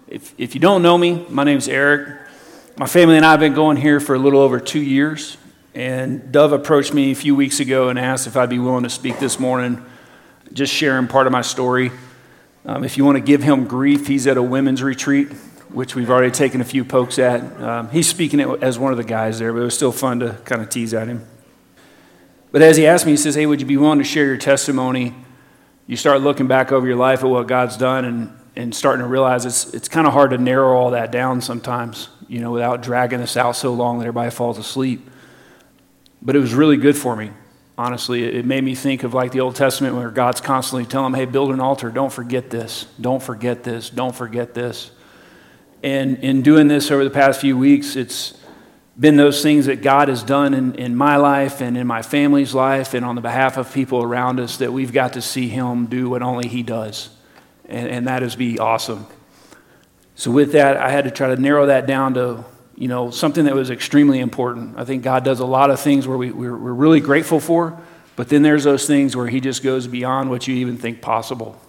If you don't know me, my name's Eric. My family and I have been going here for a little over 2 years, and Dove approached me a few weeks ago and asked if I'd be willing to speak this morning, just sharing part of my story. If you want to give him grief, he's at a women's retreat, which we've already taken a few pokes at. He's speaking as one of the guys there, but it was still fun to kind of tease at him. But as he asked me, he says, hey, would you be willing to share your testimony? You start looking back over your life at what God's done and starting to realize it's kind of hard to narrow all that down sometimes, without dragging us out so long that everybody falls asleep. But it was really good for me, honestly. It made me think of like the Old Testament where God's constantly telling them, hey, build an altar, don't forget this, don't forget this, don't forget this. And in doing this over the past few weeks, it's been those things that God has done in my life and in my family's life and on the behalf of people around us that we've got to see him do what only he does. And that is be awesome. So with that, I had to try to narrow that down to, something that was extremely important. I think God does a lot of things where we're really grateful for, but then there's those things where he just goes beyond what you even think possible.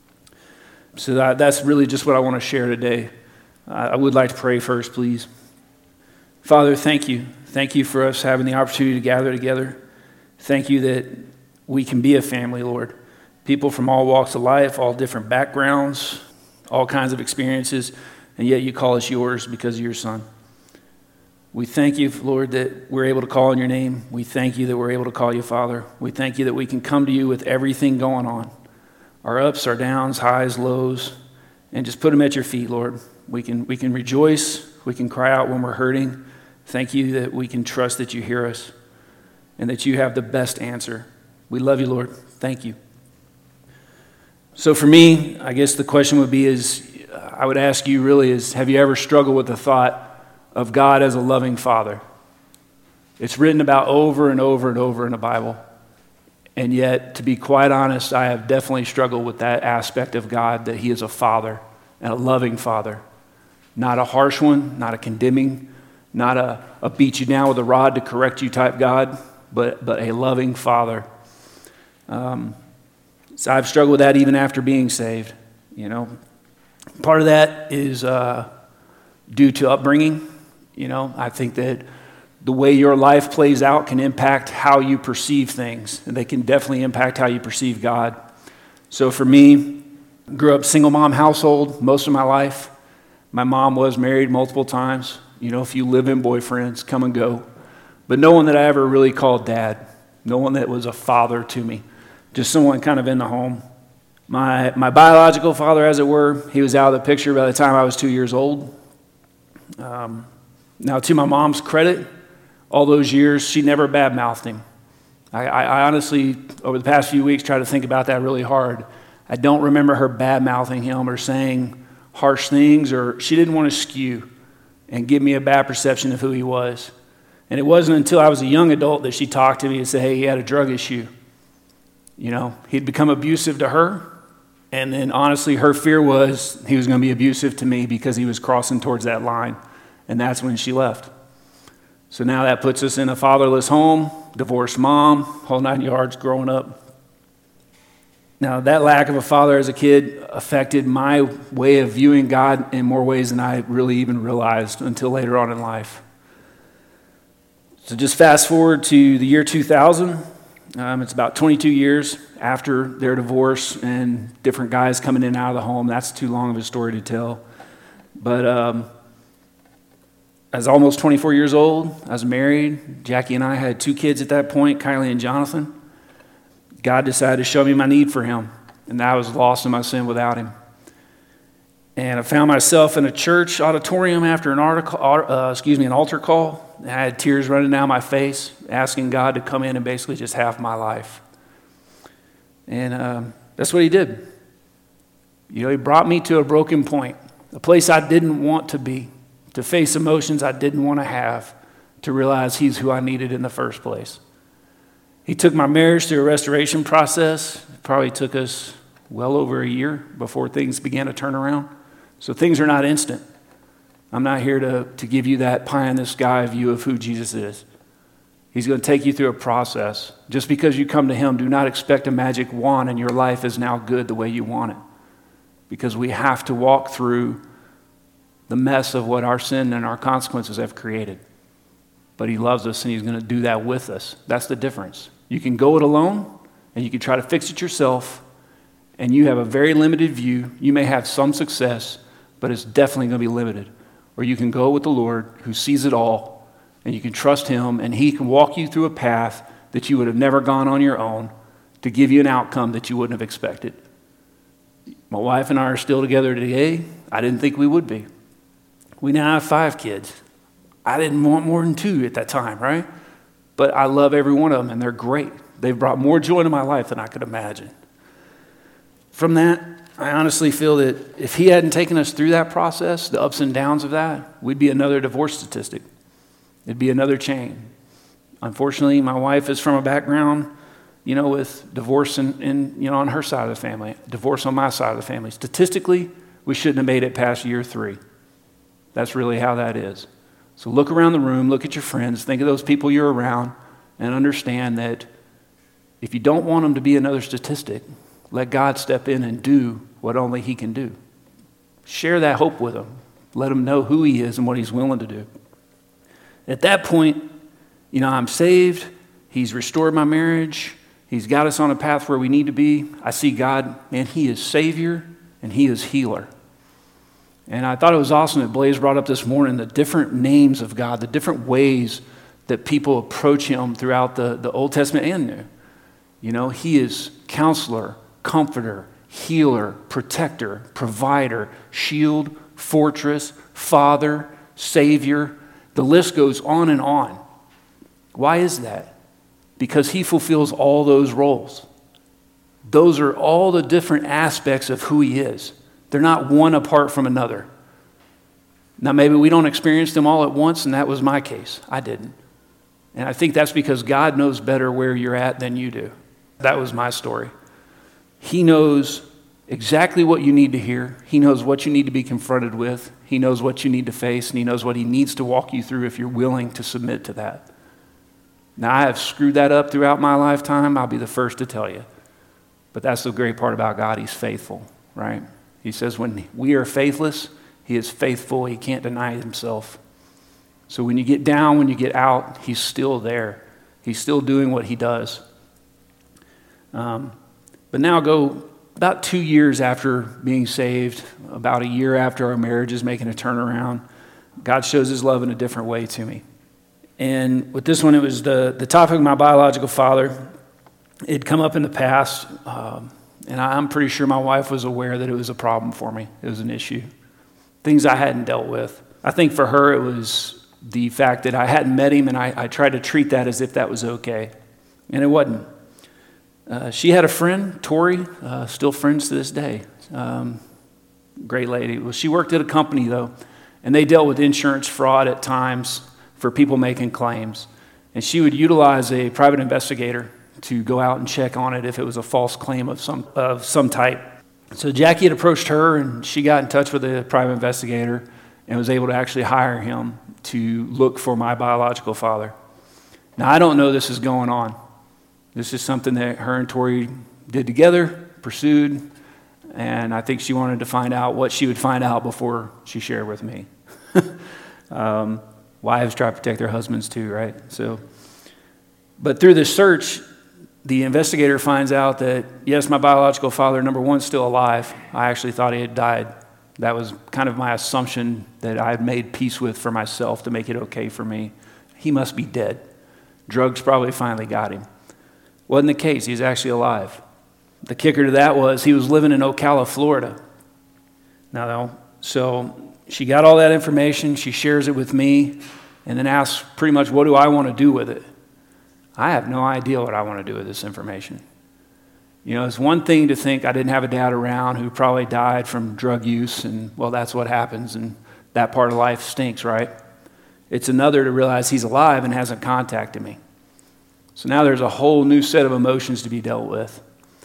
So that's really just what I want to share today. I would like to pray first, please. Father, thank you. Thank you for us having the opportunity to gather together. Thank you that we can be a family, Lord. People from all walks of life, all different backgrounds, all kinds of experiences, and yet you call us yours because of your Son. We thank you, Lord, that we're able to call on your name. We thank you that we're able to call you Father. We thank you that we can come to you with everything going on, our ups, our downs, highs, lows, and just put them at your feet, Lord. We can rejoice. We can cry out when we're hurting. Thank you that we can trust that you hear us and that you have the best answer. We love you, Lord. Thank you. So for me, I guess the question would be I would ask you really have you ever struggled with the thought of God as a loving Father? It's written about over and over and over in the Bible. And yet, to be quite honest, I have definitely struggled with that aspect of God, that he is a father and a loving father. Not a harsh one, not a condemning, not a beat you down with a rod to correct you type God, but a loving father. So I've struggled with that even after being saved. Part of that is due to upbringing. I think that the way your life plays out can impact how you perceive things, and they can definitely impact how you perceive God. So for me, grew up single mom household most of my life. My mom was married multiple times. A few live-in boyfriends come and go, but no one that I ever really called dad. No one that was a father to me. Just someone kind of in the home. My biological father, as it were, he was out of the picture by the time I was 2 years old. Now, to my mom's credit, all those years, she never badmouthed him. I honestly, over the past few weeks, tried to think about that really hard. I don't remember her badmouthing him or saying harsh things, or she didn't want to skew and give me a bad perception of who he was. And it wasn't until I was a young adult that she talked to me and said, hey, he had a drug issue. He'd become abusive to her, and then honestly, her fear was he was going to be abusive to me because he was crossing towards that line, and that's when she left. So now that puts us in a fatherless home, divorced mom, whole 9 yards growing up. Now, that lack of a father as a kid affected my way of viewing God in more ways than I really even realized until later on in life. So just fast forward to the year 2000. It's about 22 years after their divorce and different guys coming in and out of the home. That's too long of a story to tell. But I was almost 24 years old. I was married. Jackie and I had 2 kids at that point, Kylie and Jonathan. God decided to show me my need for him, and I was lost in my sin without him. And I found myself in a church auditorium after an altar call. I had tears running down my face, asking God to come in and basically just have my life. And that's what he did. He brought me to a broken point, a place I didn't want to be, to face emotions I didn't want to have, to realize he's who I needed in the first place. He took my marriage through a restoration process. It probably took us well over a year before things began to turn around. So things are not instant. I'm not here to give you that pie in the sky view of who Jesus is. He's going to take you through a process. Just because you come to him, do not expect a magic wand and your life is now good the way you want it. Because we have to walk through the mess of what our sin and our consequences have created. But he loves us and he's going to do that with us. That's the difference. You can go it alone and you can try to fix it yourself, and you have a very limited view. You may have some success, but it's definitely going to be limited. Or you can go with the Lord who sees it all, and you can trust him, and he can walk you through a path that you would have never gone on your own to give you an outcome that you wouldn't have expected. My wife and I are still together today. I didn't think we would be. We now have 5 kids. I didn't want more than 2 at that time, right? But I love every one of them, and they're great. They've brought more joy to my life than I could imagine. From that, I honestly feel that if he hadn't taken us through that process, the ups and downs of that, we'd be another divorce statistic. It'd be another chain. Unfortunately, my wife is from a background, with divorce on her side of the family, divorce on my side of the family. Statistically, we shouldn't have made it past year 3. That's really how that is. So look around the room, look at your friends, think of those people you're around, and understand that if you don't want them to be another statistic, let God step in and do what only he can do. Share that hope with them. Let them know who he is and what he's willing to do. At that point, I'm saved. He's restored my marriage. He's got us on a path where we need to be. I see God, man, he is Savior and he is healer. And I thought it was awesome that Blaze brought up this morning the different names of God, the different ways that people approach him throughout the Old Testament and New. He is Counselor, Comforter, Healer, Protector, Provider, Shield, Fortress, Father, Savior. The list goes on and on. Why is that? Because he fulfills all those roles. Those are all the different aspects of who he is. They're not one apart from another. Now, maybe we don't experience them all at once, and that was my case. I didn't. And I think that's because God knows better where you're at than you do. That was my story. He knows exactly what you need to hear. He knows what you need to be confronted with. He knows what you need to face, and he knows what he needs to walk you through if you're willing to submit to that. Now, I have screwed that up throughout my lifetime. I'll be the first to tell you. But that's the great part about God. He's faithful, right? He says when we are faithless, he is faithful. He can't deny himself. So when you get down, when you get out, he's still there. He's still doing what he does. But now go about 2 years after being saved, about a year after our marriage is making a turnaround, God shows his love in a different way to me. And with this one, it was the topic of my biological father. It'd come up in the past, and I'm pretty sure my wife was aware that it was a problem for me. It was an issue. Things I hadn't dealt with. I think for her, it was the fact that I hadn't met him, and I tried to treat that as if that was okay. And it wasn't. She had a friend, Tori, still friends to this day. Great lady. Well, she worked at a company, though, and they dealt with insurance fraud at times for people making claims. And she would utilize a private investigator to go out and check on it if it was a false claim of some type. So Jackie had approached her, and she got in touch with a private investigator and was able to actually hire him to look for my biological father. Now, I don't know this is going on. This is something that her and Tori did together, pursued, and I think she wanted to find out what she would find out before she shared with me. Wives try to protect their husbands too, right? But through this search, the investigator finds out that, yes, my biological father, number one, is still alive. I actually thought he had died. That was kind of my assumption that I had made peace with for myself to make it okay for me. He must be dead. Drugs probably finally got him. Wasn't the case. He's actually alive. The kicker to that was he was living in Ocala, Florida. So she got all that information. She shares it with me and then asks pretty much, what do I want to do with it? I have no idea what I want to do with this information. It's one thing to think I didn't have a dad around who probably died from drug use, and, well, that's what happens, and that part of life stinks, right? It's another to realize he's alive and hasn't contacted me. So now there's a whole new set of emotions to be dealt with.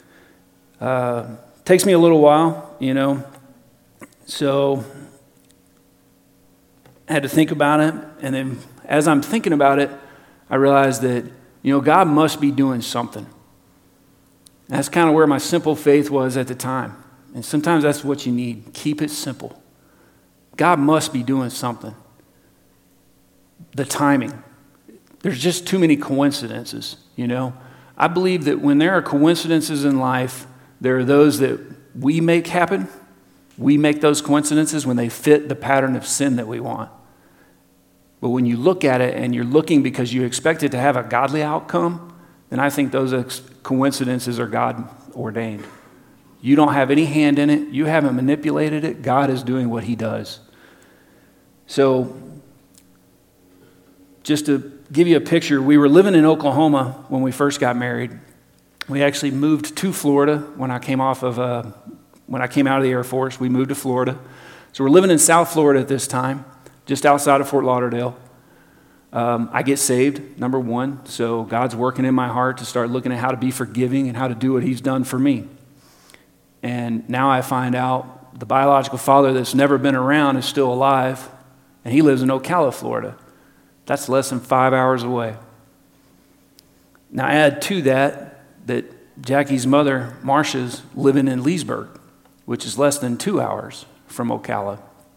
Takes me a little while, So I had to think about it, and then as I'm thinking about it, I realized that, God must be doing something. And that's kind of where my simple faith was at the time. And sometimes that's what you need. Keep it simple. God must be doing something. The timing. There's just too many coincidences, you know. I believe that when there are coincidences in life, there are those that we make happen. We make those coincidences when they fit the pattern of sin that we want. But when you look at it and you're looking because you expect it to have a godly outcome, then I think those coincidences are God ordained. You don't have any hand in it. You haven't manipulated it. God is doing what he does. So just to give you a picture, we were living in Oklahoma when we first got married. We actually moved to Florida when I came out of the Air Force. We moved to Florida. So we're living in South Florida at this time, just outside of Fort Lauderdale. I get saved, number one. So God's working in my heart to start looking at how to be forgiving and how to do what he's done for me. And now I find out the biological father that's never been around is still alive, and he lives in Ocala, Florida. That's less than 5 hours away. Now add to that Jackie's mother, Marcia's, living in Leesburg, which is less than 2 hours from Ocala.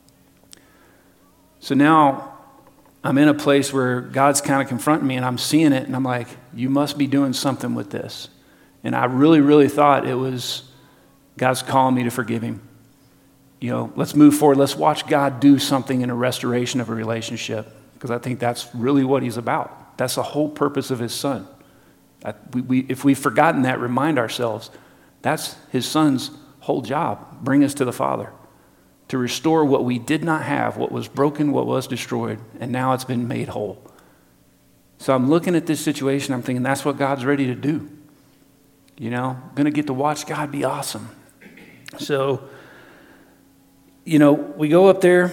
So now I'm in a place where God's kind of confronting me, and I'm seeing it, and I'm like, you must be doing something with this. And I really, really thought it was God's calling me to forgive him. You know, let's move forward. Let's watch God do something in a restoration of a relationship, because I think that's really what he's about. That's the whole purpose of his son. If we've forgotten that, remind ourselves, that's his son's whole job, bring us to the Father, to restore what we did not have, what was broken, what was destroyed, and now it's been made whole. So I'm looking at this situation, I'm thinking that's what God's ready to do. You know, I'm going to get to watch God be awesome. So, you know, we go up there.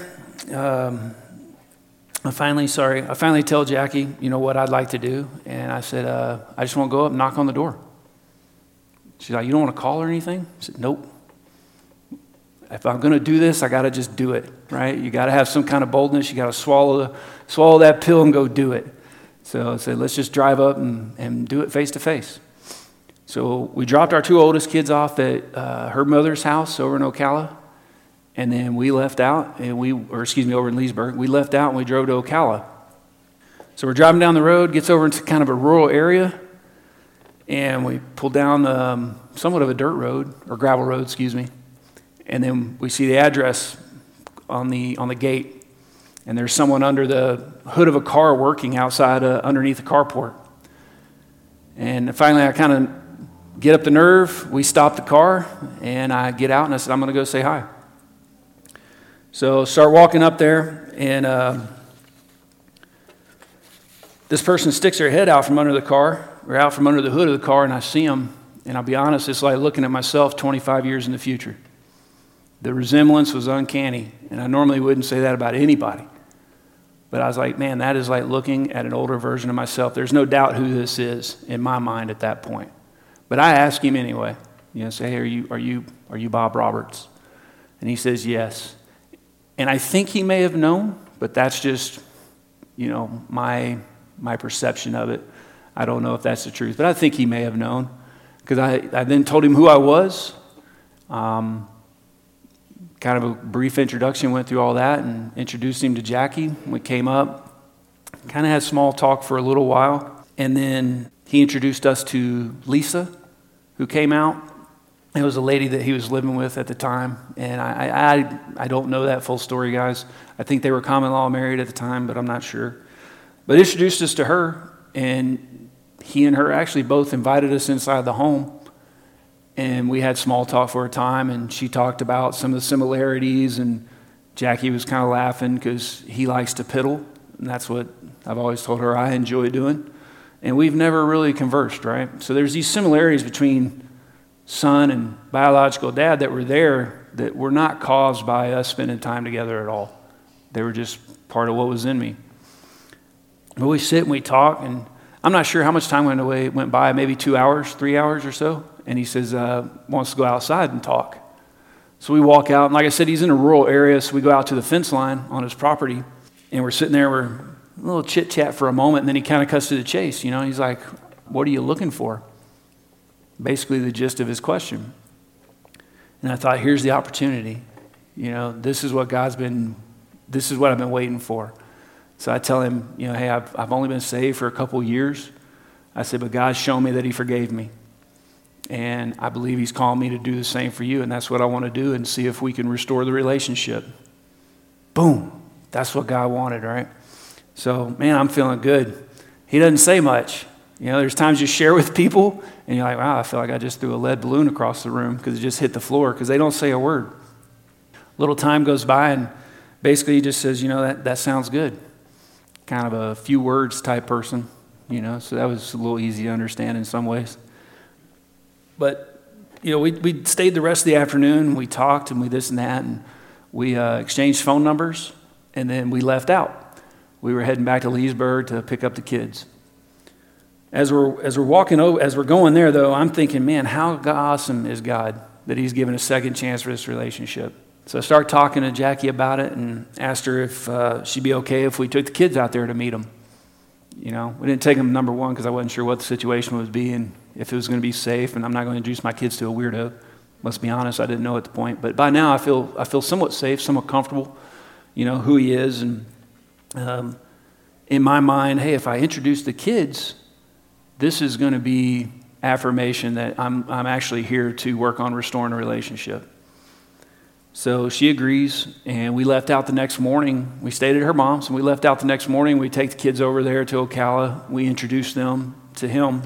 I finally tell Jackie, you know, what I'd like to do. And I said, I just want to go up and knock on the door. She's like, you don't want to call or anything? I said, nope. If I'm going to do this, I got to just do it, right? You got to have some kind of boldness. You got to swallow that pill and go do it. So I said, let's just drive up and do it face to face. So we dropped our two oldest kids off at her mother's house over in Ocala. And then we left out, over in Leesburg. We left out and we drove to Ocala. So we're driving down the road, gets over into kind of a rural area, and we pull down somewhat of a dirt road, or gravel road, and then we see the address on the gate, and there's someone under the hood of a car working outside underneath the carport. And finally, I kind of get up the nerve. We stop the car, and I get out, and I said, I'm going to go say hi. So start walking up there, and this person sticks their head out from under the car, or out from under the hood of the car, and I see them, and I'll be honest, it's like looking at myself 25 years in the future. The resemblance was uncanny, and I normally wouldn't say that about anybody. But I was like, man, that is like looking at an older version of myself. There's no doubt who this is in my mind at that point. But I asked him anyway, say, hey, are you Bob Roberts? And he says, yes. And I think he may have known, but that's just, my perception of it. I don't know if that's the truth, but I think he may have known, because I then told him who I was. Kind of a brief introduction, went through all that and introduced him to Jackie. We came up, kind of had small talk for a little while, and then he introduced us to Lisa, who came out. It was a lady that he was living with at the time, and I don't know that full story, guys. I think they were common law married at the time, but I'm not sure. But introduced us to her, and he and her actually both invited us inside the home, and we had small talk for a time, and she talked about some of the similarities, and Jackie was kind of laughing because he likes to piddle, and that's what I've always told her I enjoy doing. And we've never really conversed, right? So there's these similarities between son and biological dad that were there that were not caused by us spending time together at all. They were just part of what was in me. But we sit and we talk, and I'm not sure how much time went by, maybe 2 hours, 3 hours or so. And he says, wants to go outside and talk. So we walk out, and like I said, he's in a rural area, so we go out to the fence line on his property, and we're sitting there, we're a little chit-chat for a moment, and then he kind of cuts to the chase, He's like, what are you looking for? Basically the gist of his question. And I thought, here's the opportunity. This is what God's been This is what I've been waiting for. So I tell him, hey, I've only been saved for a couple years. I said, but God's shown me that he forgave me. And I believe he's calling me to do the same for you, and that's what I want to do and see if we can restore the relationship. Boom. That's what God wanted, right? So, man, I'm feeling good. He doesn't say much. There's times you share with people, and you're like, wow, I feel like I just threw a lead balloon across the room because it just hit the floor because they don't say a word. Little time goes by, and basically he just says, that sounds good. Kind of a few words type person, so that was a little easy to understand in some ways. But, we stayed the rest of the afternoon, we talked and we this and that, and we exchanged phone numbers, and then we left out. We were heading back to Leesburg to pick up the kids. As we're walking over, as we're going there, though, I'm thinking, man, how awesome is God that he's given a second chance for this relationship. So I started talking to Jackie about it and asked her if she'd be okay if we took the kids out there to meet them. We didn't take them, number one, because I wasn't sure what the situation would be and if it was going to be safe, and I'm not going to introduce my kids to a weirdo. Let's be honest, I didn't know at the point. But by now I feel somewhat safe, somewhat comfortable, who he is. And in my mind, hey, if I introduce the kids, this is going to be affirmation that I'm actually here to work on restoring a relationship. So she agrees, and we left out the next morning. We stayed at her mom's, and we left out the next morning. We take the kids over there to Ocala. We introduce them to him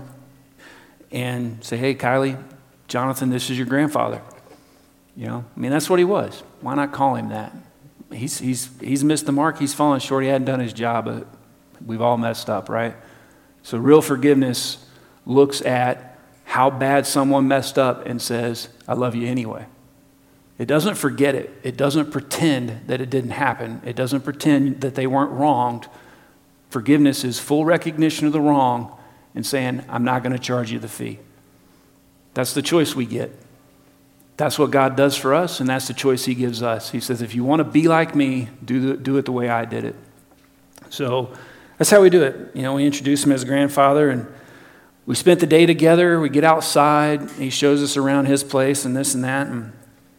and say, hey, Kylie, Jonathan, this is your grandfather. That's what he was. Why not call him that? He's missed the mark. He's fallen short. He hadn't done his job, but we've all messed up, right? So real forgiveness looks at how bad someone messed up and says, I love you anyway. It doesn't forget it. It doesn't pretend that it didn't happen. It doesn't pretend that they weren't wronged. Forgiveness is full recognition of the wrong and saying, I'm not going to charge you the fee. That's the choice we get. That's what God does for us, and that's the choice he gives us. He says, if you want to be like me, do it the way I did it. So that's how we do it. We introduce him as grandfather, and we spent the day together. We get outside. He shows us around his place and this and that, and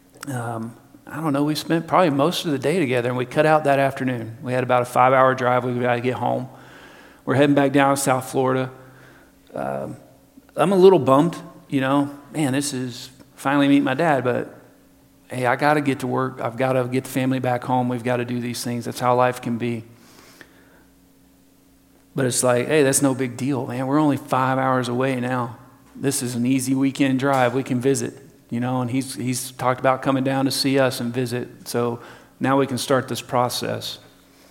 I don't know, we spent probably most of the day together, and we cut out that afternoon. We had about a 5-hour drive. We got to get home. We're heading back down to South Florida. I'm a little bummed, man, this is finally meet my dad, but hey, I got to get to work. I've got to get the family back home. We've got to do these things. That's how life can be. But it's like, hey, that's no big deal, man. We're only 5 hours away now. This is an easy weekend drive. We can visit. And he's talked about coming down to see us and visit. So now we can start this process.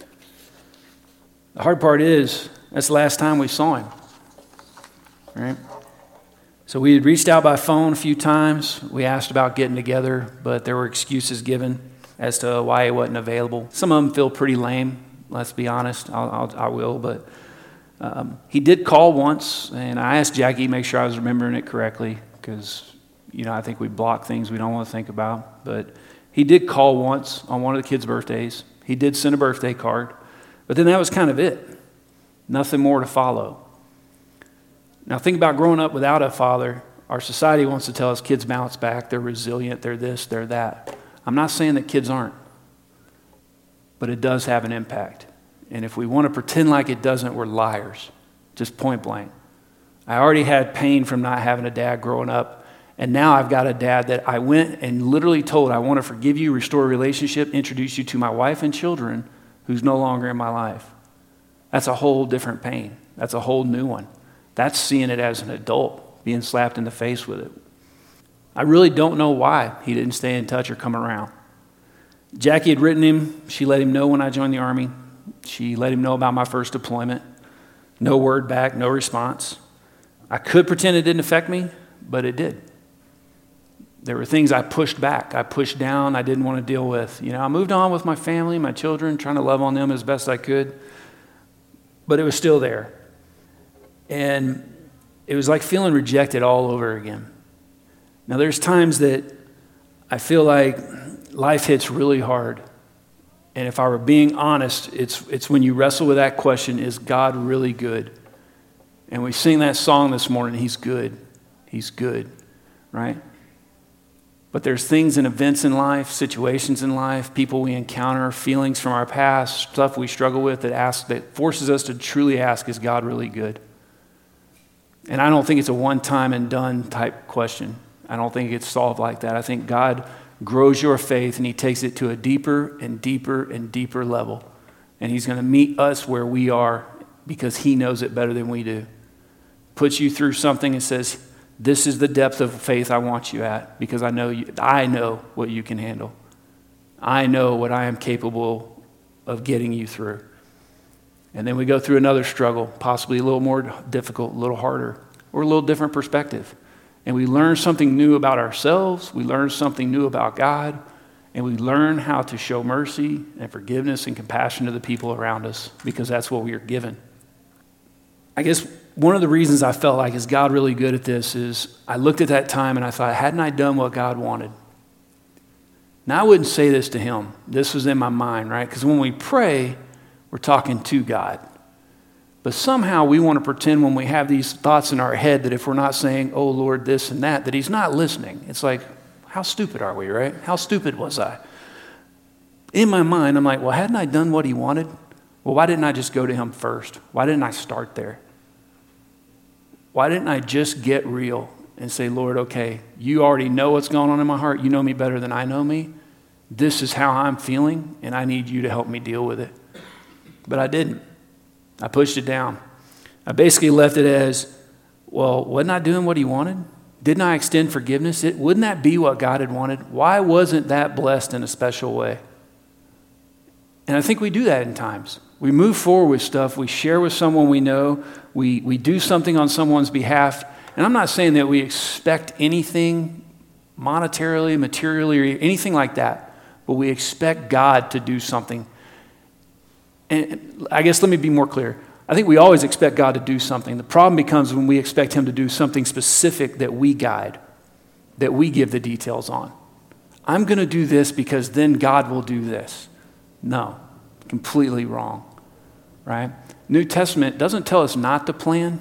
The hard part is, that's the last time we saw him. Right? So we had reached out by phone a few times. We asked about getting together, but there were excuses given as to why he wasn't available. Some of them feel pretty lame, let's be honest. I will, but he did call once, and I asked Jackie to make sure I was remembering it correctly, because I think we block things we don't want to think about. But he did call once on one of the kids' birthdays. He did send a birthday card. But then that was kind of it. Nothing more to follow. Now think about growing up without a father. Our society wants to tell us kids bounce back. They're resilient. They're this, they're that. I'm not saying that kids aren't. But it does have an impact. And if we want to pretend like it doesn't, we're liars. Just point blank. I already had pain from not having a dad growing up. And now I've got a dad that I went and literally told, I want to forgive you, restore a relationship, introduce you to my wife and children who's no longer in my life. That's a whole different pain. That's a whole new one. That's seeing it as an adult, being slapped in the face with it. I really don't know why he didn't stay in touch or come around. Jackie had written him. She let him know when I joined the Army. She let him know about my first deployment. No word back, no response. I could pretend it didn't affect me, but it did. There were things I pushed back, I pushed down, I didn't want to deal with. I moved on with my family, my children, trying to love on them as best I could. But it was still there. And it was like feeling rejected all over again. Now there's times that I feel like life hits really hard. And if I were being honest, it's when you wrestle with that question, is God really good? And we sing that song this morning, He's good, right? But there's things and events in life, situations in life, people we encounter, feelings from our past, stuff we struggle with that forces us to truly ask, is God really good? And I don't think it's a one-time and done type question. I don't think it's solved like that. I think God grows your faith and he takes it to a deeper and deeper and deeper level. And he's going to meet us where we are because he knows it better than we do. Puts you through something and says, this is the depth of faith I want you at because I know what you can handle. I know what I am capable of getting you through. And then we go through another struggle, possibly a little more difficult, a little harder, or a little different perspective. And we learn something new about ourselves, we learn something new about God, and we learn how to show mercy and forgiveness and compassion to the people around us because that's what we are given. I guess one of the reasons I felt like, is God really good at this, is I looked at that time and I thought, hadn't I done what God wanted? Now, I wouldn't say this to him. This was in my mind, right? Because when we pray, we're talking to God. But somehow we want to pretend when we have these thoughts in our head that if we're not saying, oh, Lord, this and that he's not listening. It's like, how stupid are we, right? How stupid was I? In my mind, I'm like, well, hadn't I done what he wanted? Well, why didn't I just go to him first? Why didn't I start there? Why didn't I just get real and say, Lord, okay, you already know what's going on in my heart. You know me better than I know me. This is how I'm feeling, and I need you to help me deal with it. But I didn't. I pushed it down. I basically left it as, well, wasn't I doing what he wanted? Didn't I extend forgiveness? Wouldn't that be what God had wanted? Why wasn't that blessed in a special way? And I think we do that in times. We move forward with stuff. We share with someone we know. We do something on someone's behalf. And I'm not saying that we expect anything monetarily, materially, or anything like that. But we expect God to do something. And I guess let me be more clear. I think we always expect God to do something. The problem becomes when we expect him to do something specific that we guide, that we give the details on. I'm going to do this because then God will do this. No, completely wrong, right? New Testament doesn't tell us not to plan,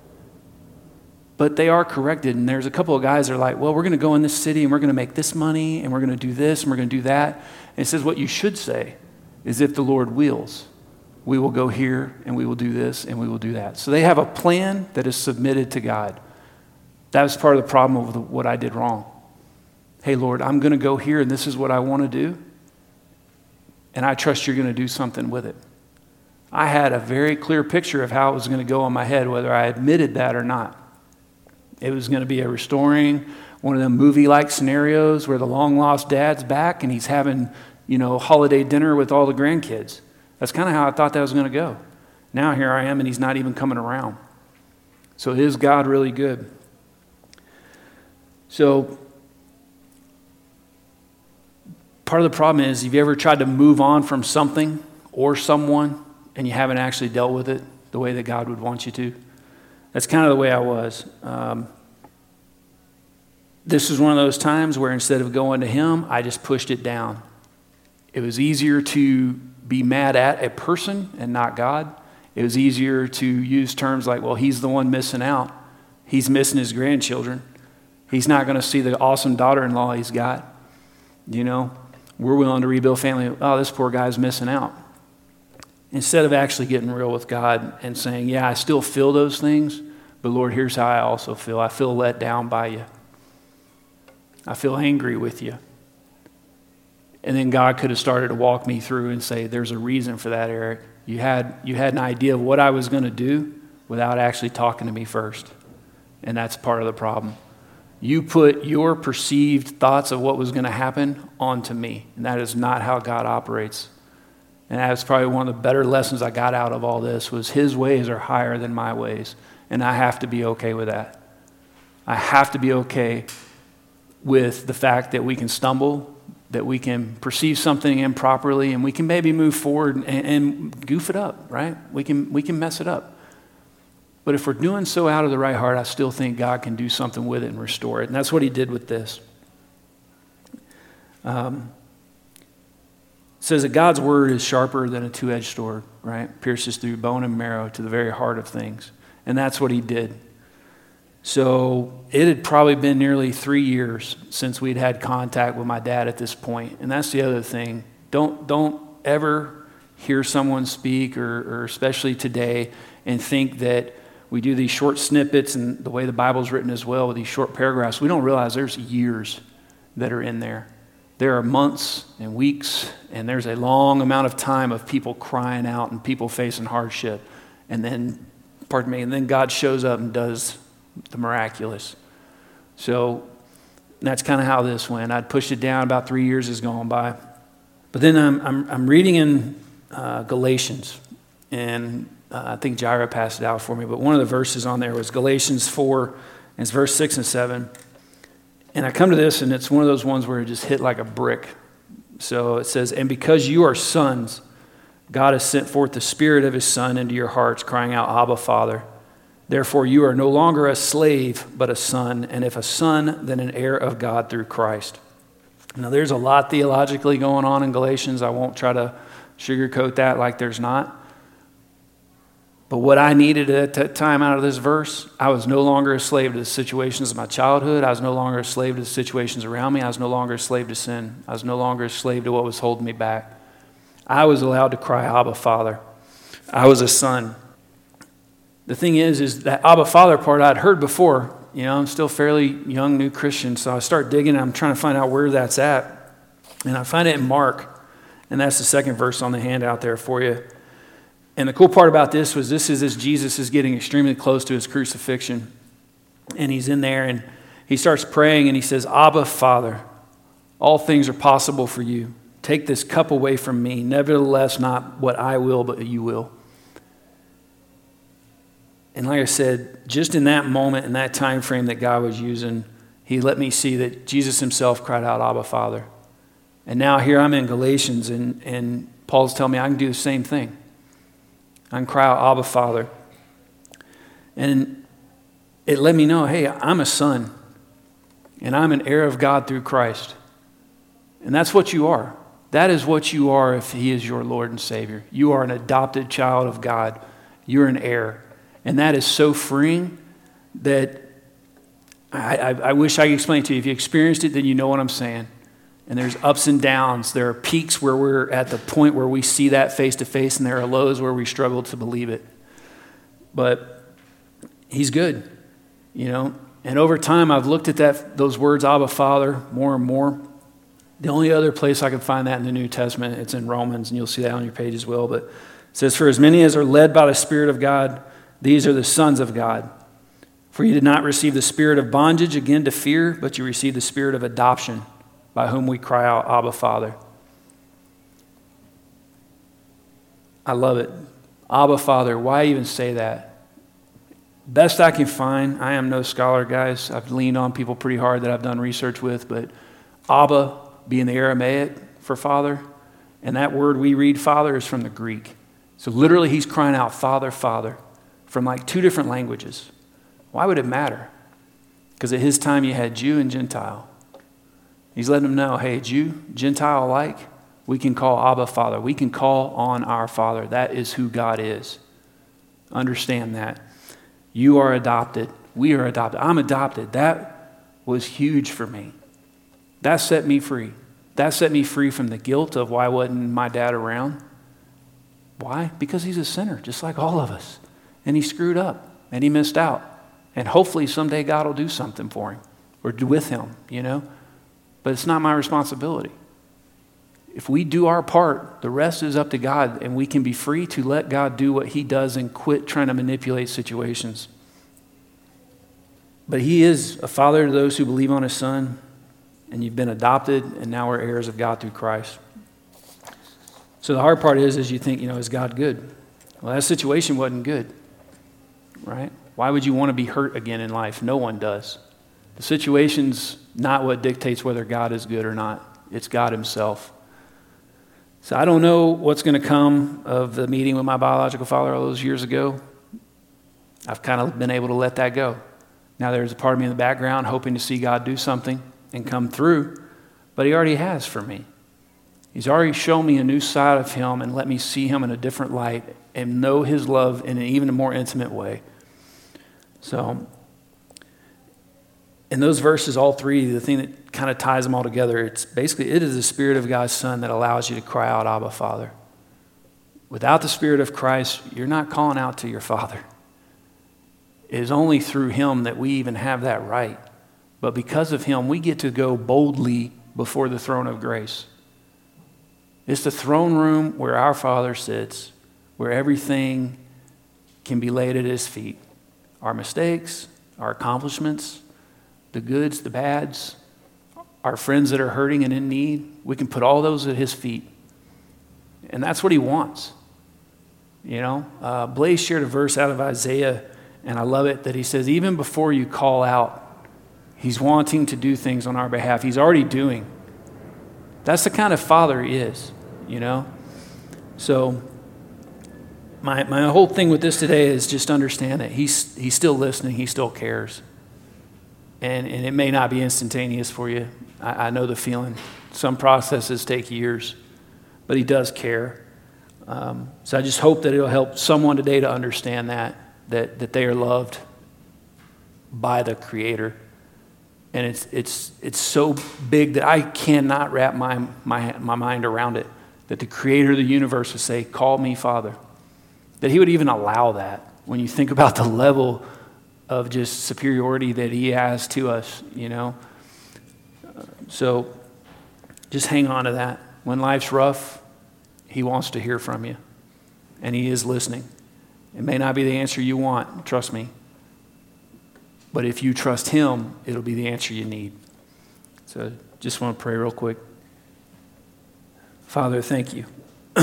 but they are corrected. And there's a couple of guys that are like, well, we're going to go in this city and we're going to make this money and we're going to do this and we're going to do that. And it says what you should say is, if the Lord wills, we will go here and we will do this and we will do that. So they have a plan that is submitted to God. That was part of the problem of what I did wrong. Hey, Lord, I'm going to go here and this is what I want to do. And I trust you're going to do something with it. I had a very clear picture of how it was going to go in my head, whether I admitted that or not. It was going to be a restoring, one of them movie-like scenarios where the long-lost dad's back and he's having, holiday dinner with all the grandkids. That's kind of how I thought that was going to go. Now here I am and he's not even coming around. So is God really good? So part of the problem is, have you ever tried to move on from something or someone and you haven't actually dealt with it the way that God would want you to? That's kind of the way I was. This was one of those times where instead of going to him, I just pushed it down. It was easier to be mad at a person and not God. It was easier to use terms like, well, he's the one missing out. He's missing his grandchildren. He's not going to see the awesome daughter-in-law he's got. We're willing to rebuild family. Oh, this poor guy's missing out. Instead of actually getting real with God and saying, yeah, I still feel those things, but Lord, here's how I also feel. I feel let down by you. I feel angry with you. And then God could have started to walk me through and say, there's a reason for that, Eric. You had an idea of what I was going to do without actually talking to me first. And that's part of the problem. You put your perceived thoughts of what was going to happen onto me. And that is not how God operates. And that's probably one of the better lessons I got out of all this, was his ways are higher than my ways. And I have to be okay with that. I have to be okay with the fact that we can stumble, that we can perceive something improperly, and we can maybe move forward and goof it up, right? We can mess it up. But if we're doing so out of the right heart, I still think God can do something with it and restore it. And that's what he did with this. It says that God's word is sharper than a two-edged sword, right? Pierces through bone and marrow to the very heart of things. And that's what he did. So it had probably been nearly 3 years since we'd had contact with my dad at this point. And that's the other thing. Don't ever hear someone speak, or especially today, and think that we do these short snippets, and the way the Bible's written as well with these short paragraphs, we don't realize there's years that are in there. There are months and weeks, and there's a long amount of time of people crying out and people facing hardship. And then, and then God shows up and does the miraculous. So that's kind of how this went. I'd pushed it down, about 3 years has gone by. But then I'm reading in Galatians, and I think Jaira passed it out for me, but one of the verses on there was Galatians 4, and it's verse 6 and 7. And I come to this, and it's one of those ones where it just hit like a brick. So it says, "And because you are sons, God has sent forth the Spirit of His Son into your hearts, crying out, 'Abba, Father.' Therefore you are no longer a slave, but a son, and if a son, then an heir of God through Christ." Now there's a lot theologically going on in Galatians. I won't try to sugarcoat that like there's not. But what I needed at that time out of this verse, I was no longer a slave to the situations of my childhood. I was no longer a slave to the situations around me. I was no longer a slave to sin. I was no longer a slave to what was holding me back. I was allowed to cry, "Abba, Father." I was a son. The thing is that Abba, Father part I'd heard before. You know, I'm still fairly young, new Christian, so I start digging, and I'm trying to find out where that's at. And I find it in Mark, and that's the second verse on the handout there for you. And the cool part about this is as Jesus is getting extremely close to his crucifixion. And he's in there, and he starts praying, and he says, "Abba, Father, all things are possible for you. Take this cup away from me. Nevertheless, not what I will, but you will." And like I said, just in that moment, in that time frame that God was using, he let me see that Jesus himself cried out, "Abba, Father." And now here I'm in Galatians, and Paul's telling me I can do the same thing. I can cry out, "Abba, Father." And it let me know, hey, I'm a son, and I'm an heir of God through Christ. And that's what you are. That is what you are if he is your Lord and Savior. You are an adopted child of God. You're an heir. And that is so freeing that I wish I could explain it to you. If you experienced it, then you know what I'm saying. And there's ups and downs. There are peaks where we're at the point where we see that face to face, and there are lows where we struggle to believe it. But he's good, you know. And over time, I've looked at those words, "Abba, Father," more and more. The only other place I can find that in the New Testament, it's in Romans, and you'll see that on your page as well. But it says, "For as many as are led by the Spirit of God, these are the sons of God. For you did not receive the spirit of bondage again to fear, but you received the spirit of adoption, by whom we cry out, 'Abba, Father.'" I love it. Abba, Father. Why even say that? Best I can find, I am no scholar, guys. I've leaned on people pretty hard that I've done research with, but Abba being the Aramaic for father, and that word we read father is from the Greek. So literally he's crying out, "Father, Father," from like 2 different languages. Why would it matter? Because at his time you had Jew and Gentile. He's letting them know, hey, Jew, Gentile alike, we can call Abba Father. We can call on our Father. That is who God is. Understand that. You are adopted. We are adopted. I'm adopted. That was huge for me. That set me free. That set me free from the guilt of why wasn't my dad around. Why? Because he's a sinner, just like all of us. And he screwed up, and he missed out. And hopefully someday God will do something for him or do with him, you know. But it's not my responsibility. If we do our part, the rest is up to God, and we can be free to let God do what he does and quit trying to manipulate situations. But he is a father to those who believe on his Son, and you've been adopted, and now we're heirs of God through Christ. So the hard part is you think, is God good? Well, that situation wasn't good, right? Why would you want to be hurt again in life? No one does. The situation's not what dictates whether God is good or not. It's God himself. So I don't know what's going to come of the meeting with my biological father all those years ago. I've kind of been able to let that go. Now there's a part of me in the background hoping to see God do something and come through, but he already has for me. He's already shown me a new side of him and let me see him in a different light and know his love in an even more intimate way. So in those verses, all three, the thing that kind of ties them all together, it's basically, it is the Spirit of God's Son that allows you to cry out, Abba, Father. Without the Spirit of Christ, you're not calling out to your Father. It is only through him that we even have that right. But because of him, we get to go boldly before the throne of grace. It's the throne room where our Father sits, where everything can be laid at his feet. Our mistakes, our accomplishments, the goods, the bads, our friends that are hurting and in need, we can put all those at his feet. And that's what he wants. You know, Blaze shared a verse out of Isaiah, and I love it, that he says, even before you call out, he's wanting to do things on our behalf. He's already doing. That's the kind of father he is, you know. So my whole thing with this today is just understand that he's still listening. He still cares. And it may not be instantaneous for you. I know the feeling. Some processes take years, but he does care. So I just hope that it'll help someone today to understand that they are loved by the Creator. And it's so big that I cannot wrap my mind around it, that the Creator of the universe would say, call me Father. That he would even allow that when you think about the level of just superiority that he has to us, you know. So just hang on to that. When life's rough, he wants to hear from you. And he is listening. It may not be the answer you want, trust me. But if you trust him, it'll be the answer you need. So just want to pray real quick. Father, thank you.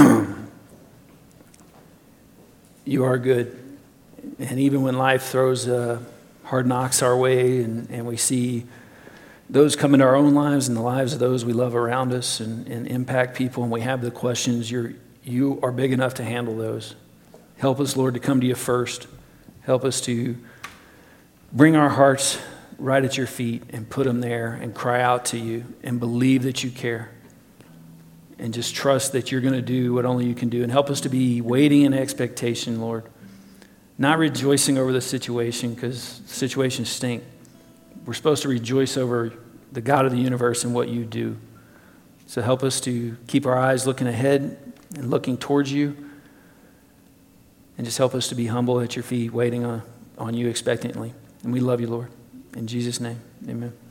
You are good. And even when life throws hard knocks our way and we see those come into our own lives and the lives of those we love around us and impact people, and we have the questions, you are big enough to handle those. Help us, Lord, to come to you first. Help us to bring our hearts right at your feet and put them there and cry out to you and believe that you care. And just trust that you're going to do what only you can do. And help us to be waiting in expectation, Lord. Not rejoicing over the situation because situations stink. We're supposed to rejoice over the God of the universe and what you do. So help us to keep our eyes looking ahead and looking towards you. And just help us to be humble at your feet, waiting on you expectantly. And we love you, Lord. In Jesus' name, amen.